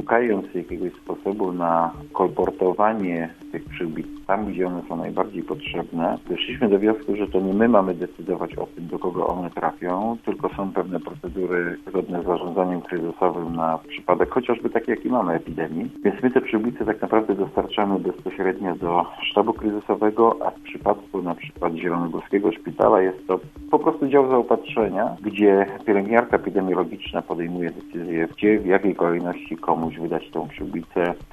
szukając jakiegoś sposobu na kolportowanie tych przyłbic tam, gdzie one są najbardziej potrzebne, doszliśmy do wniosku, że to nie my mamy decydować o tym, do kogo one trafią, tylko są pewne procedury zgodne z zarządzaniem kryzysowym na przypadek chociażby taki, jaki mamy epidemii. Więc my te przyłbice tak naprawdę dostarczamy bezpośrednio do sztabu kryzysowego, a w przypadku na przykład Zielonogórskiego Szpitala jest to po prostu dział zaopatrzenia, gdzie pielęgniarka epidemiologiczna podejmuje decyzję, gdzie, w jakiej kolejności komuś wydać tą przyłbicę.